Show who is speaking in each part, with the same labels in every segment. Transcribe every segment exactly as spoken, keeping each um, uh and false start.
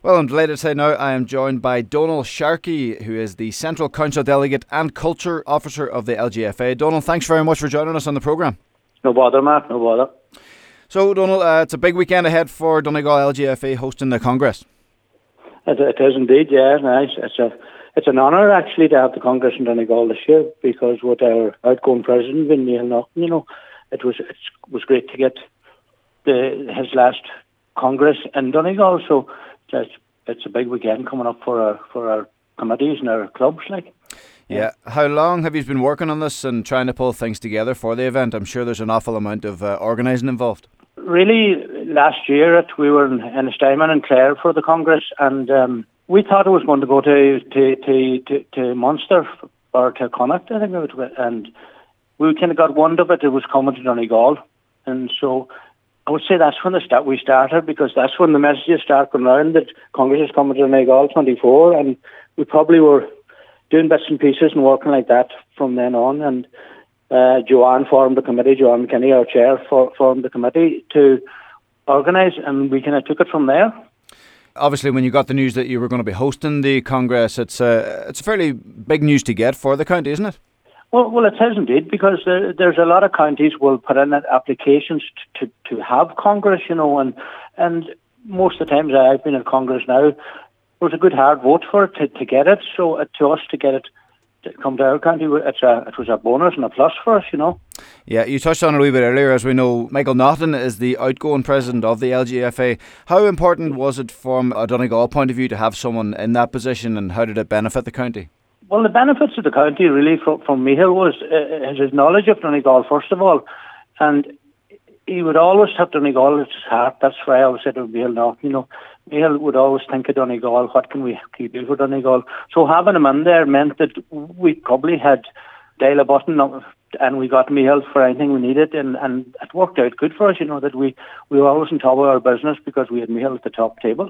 Speaker 1: Well, I'm delighted to say now I am joined by Donal Sharkey, who is the Central Council Delegate and Culture Officer of the L G F A. Donal, thanks very much for joining us on the programme.
Speaker 2: No bother, Matt, no bother.
Speaker 1: So, Donal, uh, it's a big weekend ahead for Donegal L G F A hosting the Congress.
Speaker 2: It, it is indeed, yeah. Nice. It's a it's an honour actually to have the Congress in Donegal this year, because with our outgoing president, being Micheál Naughton, you know, it was it was great to get the his last Congress in Donegal. So it's it's a big weekend coming up for our for our committees and our clubs, like.
Speaker 1: Yeah. How long have you been working on this and trying to pull things together for the event? I'm sure there's an awful amount of uh, organising involved.
Speaker 2: Really, last year it, we were in Ennistimon and Clare for the Congress, and um, we thought it was going to go to to to, to, to Munster or to Connacht, I think it was, and we kind of got wind of it. It was coming to Donegal, and so I would say that's when the start we started, because that's when the messages started going around that Congress is coming to Donegal twenty-four, and we probably were doing bits and pieces and working like that from then on. And uh, Joanne formed the committee, Joanne McKinney, our chair, for, formed the committee to organise, and we kind of took it from there.
Speaker 1: Obviously, when you got the news that you were going to be hosting the Congress, it's a, it's fairly big news to get for the county, isn't it?
Speaker 2: Well, well, it is indeed, because there, there's a lot of counties will put in applications to, to, to have Congress, you know, and and most of the times I've been at Congress now, it was a good hard vote for it to, to get it. So uh, to us to get it to come to our county, it's a, it was a bonus and a plus for us, you know.
Speaker 1: Yeah, you touched on it a wee bit earlier. As we know, Micheál Naughton is the outgoing president of the L G F A. How important was it from a Donegal point of view to have someone in that position, and how did it benefit the county?
Speaker 2: Well, the benefits of the county really from, from Micheál was uh, his knowledge of Donegal, first of all. And he would always have Donegal at his heart. That's why I always said to Micheál Naughton, you know, Micheál would always think of Donegal. What can we do for Donegal? So having him in there meant that we probably had dial a button and we got Micheál for anything we needed, and, and it worked out good for us, you know, that we, we were always on top of our business because we had Micheál at the top table.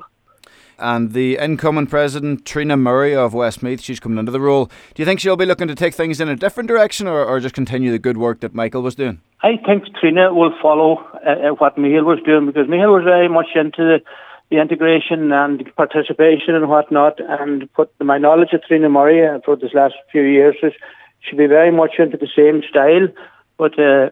Speaker 1: And the incoming president, Trina Murray of Westmeath, she's coming into the role. Do you think she'll be looking to take things in a different direction, or, or just continue the good work that Micheál was doing?
Speaker 2: I think Trina will follow uh, what Micheál was doing, because Micheál was very much into the, the integration and participation and whatnot, and put my knowledge of Trina Murray uh, for this last few years is she'll be very much into the same style. But uh,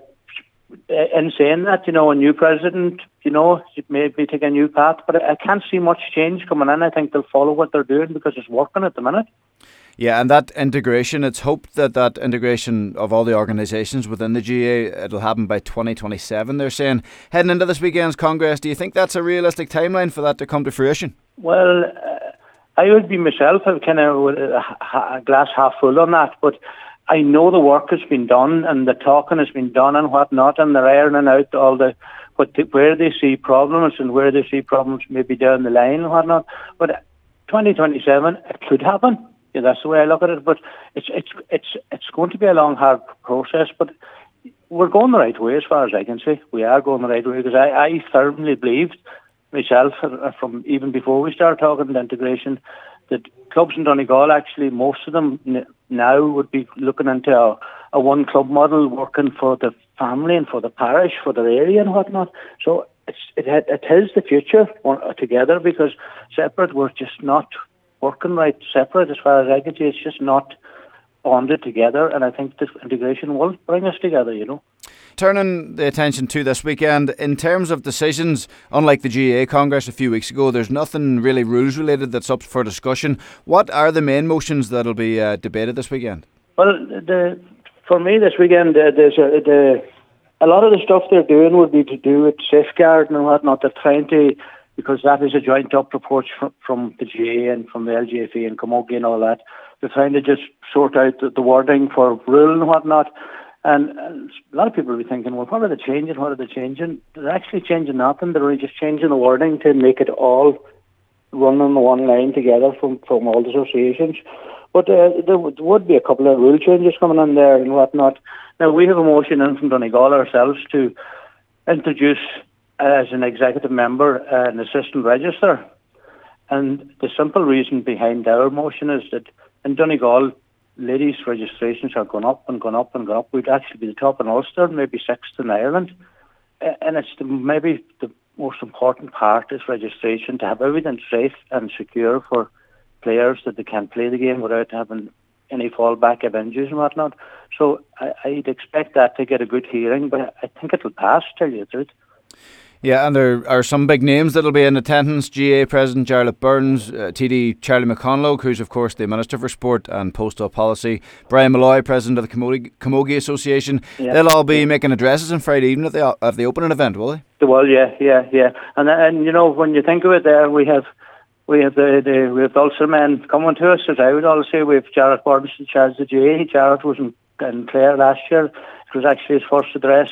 Speaker 2: in saying that, you know, a new president, you know, it may be taking a new path, but I can't see much change coming in. I think they'll follow what they're doing because it's working at the minute.
Speaker 1: Yeah, and that integration, it's hoped that that integration of all the organisations within the G A A, it'll happen by twenty twenty-seven, they're saying. Heading into this weekend's Congress, do you think that's a realistic timeline for that to come to fruition?
Speaker 2: Well, uh, I would be myself, I'm kind of a, a glass half full on that, but I know the work has been done and the talking has been done and whatnot, and they're ironing out all the what the, where they see problems and where they see problems maybe down the line and whatnot. But twenty twenty-seven, it could happen. Yeah, that's the way I look at it. But it's it's it's it's going to be a long, hard process. But we're going the right way as far as I can see. We are going the right way, because I, I firmly believed myself, from even before we started talking about integration, that clubs in Donegal, actually, most of them now would be looking into a, a one club model, working for the family and for the parish, for their area and whatnot. So it's, it, it is the future together, because separate, we're just not working right separate as far as I can see. It's just not bonded together, and I think this integration will bring us together, you know.
Speaker 1: Turning the attention to this weekend, in terms of decisions, unlike the G A A Congress a few weeks ago, there's nothing really rules related that's up for discussion. What are the main motions that'll be uh, debated this weekend?
Speaker 2: Well, the, for me this weekend, uh, there's a, the, a lot of the stuff they're doing would be to do with safeguarding and whatnot. They're trying to, because that is a joint up approach from, from the G A A and from the L G F A and Camogie and all that. They're trying to just sort out the, the wording for rule and whatnot. And, and a lot of people will be thinking, well, what are they changing? What are they changing? They're actually changing nothing. They're just changing the wording to make it all run on the one line together from, from all the associations. But uh, there would be a couple of rule changes coming in there and whatnot. Now, we have a motion in from Donegal ourselves to introduce, uh, as an executive member, uh, an assistant register. And the simple reason behind our motion is that in Donegal, ladies' registrations are going up and going up and going up. We'd actually be the top in Ulster, maybe sixth in Ireland. And it's the, maybe the most important part is registration, to have everything safe and secure for players, that they can play the game without having any fallback of injuries and whatnot. So I, I'd expect that to get a good hearing, but I think it'll pass, tell you the truth.
Speaker 1: Yeah, and there are some big names that'll be in attendance. G A A President Jarlath Burns, uh, T D Charlie McConlogue, who's of course the Minister for Sport and Postal Policy, Brian Malloy, President of the Camogie, Camogie Association. Yeah. They'll all be making addresses on Friday evening at the at the opening event, will they?
Speaker 2: They will, yeah, yeah, yeah. And and you know, when you think of it, there we have we have the, the we have the Ulster men coming to us. As I would always say, we have Jarlath Burns in charge of the G A A. Jarlath was in, in Clare last year. It was actually his first address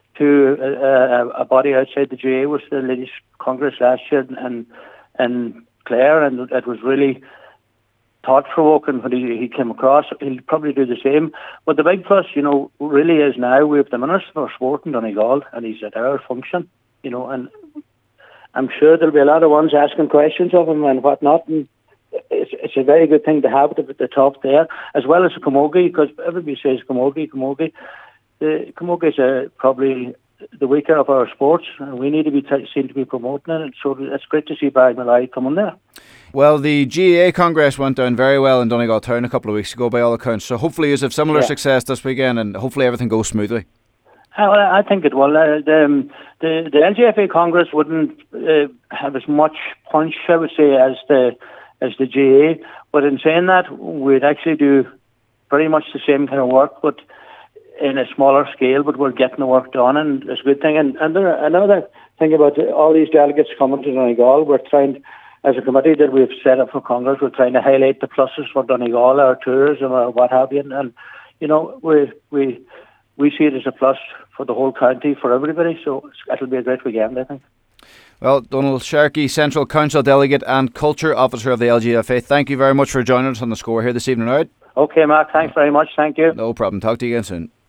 Speaker 2: to a, a body outside the G A A, was the Ladies' Congress last year, and and Clare, and it was really thought-provoking when he, he came across. He'll probably do the same. But the big plus, you know, really is now we have the Minister for Sport in Donegal, and he's at our function, you know, and I'm sure there'll be a lot of ones asking questions of him and whatnot, and it's, it's a very good thing to have at the, the top there, as well as the Camogie, because everybody says Camogie, Camogie. The Camogie is uh, probably the weaker of our sports, and we need to be t- seen to be promoting it. So it's great to see Barry Malloy coming there.
Speaker 1: Well, the G A A Congress went down very well in Donegal Town a couple of weeks ago, by all accounts. So hopefully you have similar yeah. success this weekend, and hopefully everything goes smoothly.
Speaker 2: I, I think it will. Uh, the, the the L G F A Congress wouldn't uh, have as much punch, I would say, as the as the G A A. But in saying that, we'd actually do very much the same kind of work, but in a smaller scale, but we're getting the work done, and it's a good thing. And, and there, another thing about all these delegates coming to Donegal, we're trying, as a committee that we've set up for Congress, we're trying to highlight the pluses for Donegal, our tourism, or what have you. And, and you know, we we we see it as a plus for the whole county, for everybody. So it'll be a great weekend, I think.
Speaker 1: Well, Donald Sharkey, Central Council Delegate and Culture Officer of the L G F A, thank you very much for joining us on The Score here this evening, all right?
Speaker 2: Okay, Mark, thanks very much. Thank you.
Speaker 1: No problem. Talk to you again soon.